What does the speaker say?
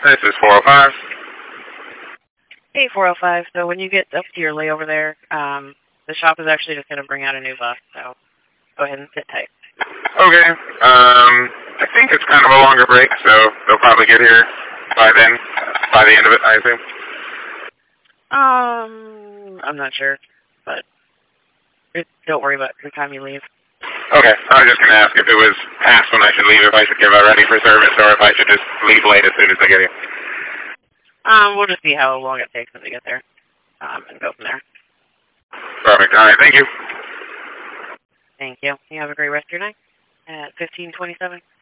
This is 405. Hey, 405. So when you get up to your layover there, the shop is actually just going to bring out a new bus, so go ahead and sit tight. Okay. I think it's kind of a longer break, so they'll probably get here by then, by the end of it, I assume. I'm not sure, but don't worry about the time you leave. Okay. I was just going to ask if it was past when I should leave, if I should get ready for service, or if I should just leave late as soon as I get here. We'll just see how long it takes them to get there, and go from there. Perfect. All right. Thank you. Thank you. You have a great rest of your night at 1527.